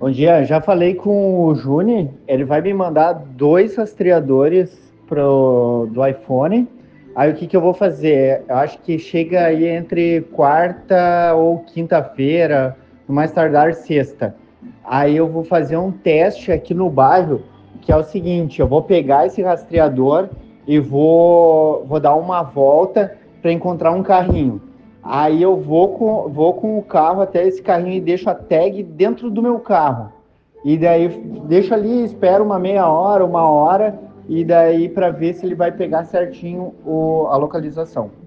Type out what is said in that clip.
Bom dia, já falei com o Juni, ele vai me mandar dois rastreadores do iPhone. Aí o que que eu vou fazer? Eu acho que chega aí entre quarta ou quinta-feira, no mais tardar sexta. Aí eu vou fazer um teste aqui no bairro, que é o seguinte, eu vou pegar esse rastreador e vou dar uma volta para encontrar um carrinho. Aí eu vou com o carro até esse carrinho e deixo a tag dentro do meu carro. E daí deixo ali, espero uma meia hora, uma hora, e daí para ver se ele vai pegar certinho a localização.